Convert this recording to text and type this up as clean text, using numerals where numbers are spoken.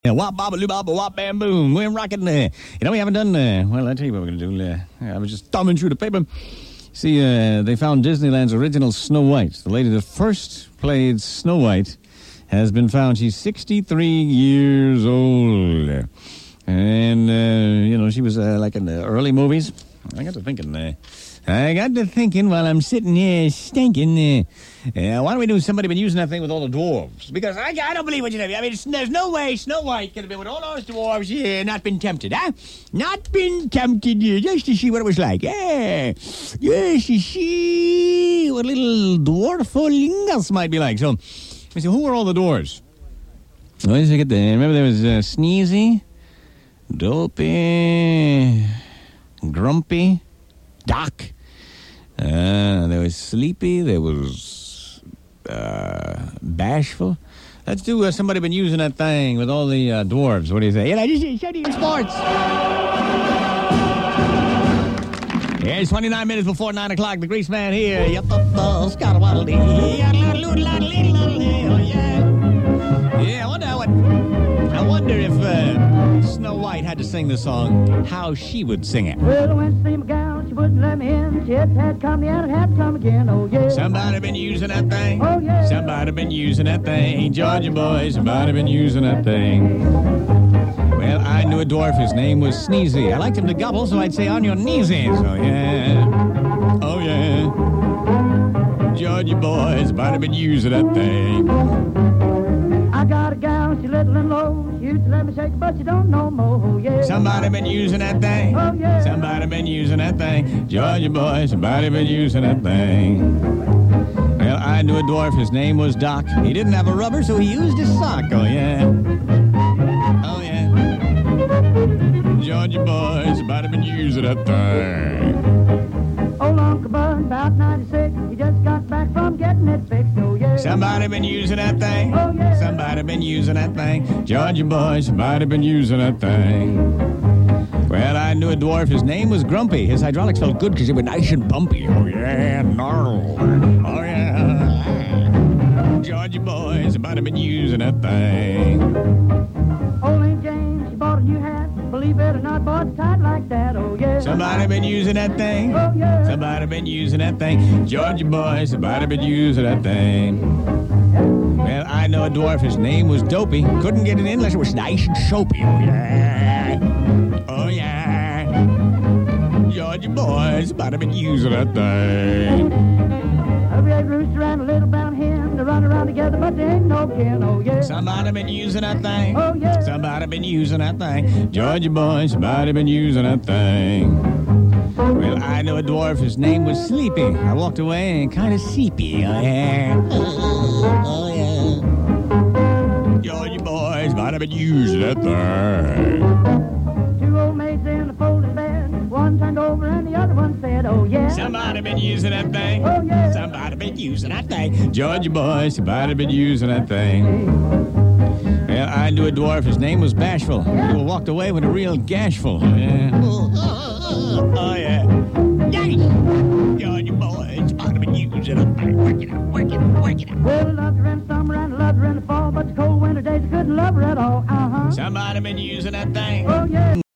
Yeah, wop, bop, loo, bop, wop, bam, boom. We're rocking. We haven't done. Well, I'll tell you what we're going to do. I was just thumbing through the paper. See, they found Disneyland's original Snow White. The lady that first played Snow White has been found. She's 63 years old. And, she was like in the early movies. I got to thinking while I'm sitting here stinking, why don't we do somebody been using that thing with all the dwarves? Because I don't believe what you say. I mean, there's no way Snow White could have been with all those dwarves here, not been tempted, huh? Not been tempted, just to see what it was like. Yeah, just to see what little dwarflings might be like. So, let me see, who were all the dwarves? Remember there was Sneezy, Dopey, Grumpy, Doc. There was Sleepy. There was Bashful. Let's do somebody been using that thing with all the dwarves. What do you say? Just show you sports. Yeah, it's 29 minutes before 9 o'clock. The Grease Man here. I wonder if Snow White had to sing the song, how she would sing it. Well, when she came down, she wouldn't let me in. She had to come and had to come again. Oh, yeah. Somebody been using that thing. Oh, yeah. Somebody been using that thing. Georgia boys, somebody been using that thing. Well, I knew a dwarf. His name was Sneezy. I liked him to gobble, so I'd say on your kneesies. Oh, yeah. Oh, yeah. Georgia boys, somebody been using that thing. I got a gal, she little and low. She used to let me shake, but she don't know more. Oh, yeah. Somebody been using that thing. Oh, yeah. Somebody been using that thing. Georgia boy, somebody been using that thing. Well, I knew a dwarf. His name was Doc. He didn't have a rubber, so he used his sock. Oh, yeah. Oh, yeah. Georgia boy, somebody been using that thing. Old Uncle Bud, about 96, he just got back from getting it fixed. Oh, yeah. Somebody been using that thing. Oh, yeah. Somebody been using that thing. Georgia boy, somebody been using that thing. Well, I knew a dwarf. His name was Grumpy. His hydraulics felt good because they were nice and bumpy. Oh, yeah. Gnarl. Oh, yeah. Georgia boy, somebody been using that thing. Old Aunt Jane, she bought a new hat. Believe it or not, bought it tight like that. Oh, yeah. Somebody been using that thing. Oh, yeah. Somebody been using that thing. Georgia boy, somebody been using that thing. Well, I know a dwarf. His name was Dopey. Couldn't get it in unless it was nice and soapy. Oh, yeah. Oh, yeah. Georgia boy, somebody been using that thing. A red rooster and a little brown hen. They run around together, but they ain't no kin. Oh, yeah. Somebody been using that thing. Oh, yeah. Somebody been using that thing. Georgia boy, somebody been using that thing. Well, I know a dwarf. His name was Sleepy. I walked away and kind of seepy. Oh, yeah. Oh, yeah. Georgia boy, somebody been using that thing. Two old maids in a folding bed. One turned over and the other one said, oh, yeah. Somebody been using that thing. Oh, yeah. Somebody been using that thing. Georgia boy, somebody been using that thing. Well, I knew a dwarf. His name was Bashful. He walked away with a real gashful. Yeah. Oh, yeah. Yay! Georgia boy, somebody been using that thing. Work it out, work it out, work it out. Well, I loved her in the summer and I loved her in the fall, but the cold winter days I couldn't love her at all. Uh-huh. Somebody been using that thing. Oh,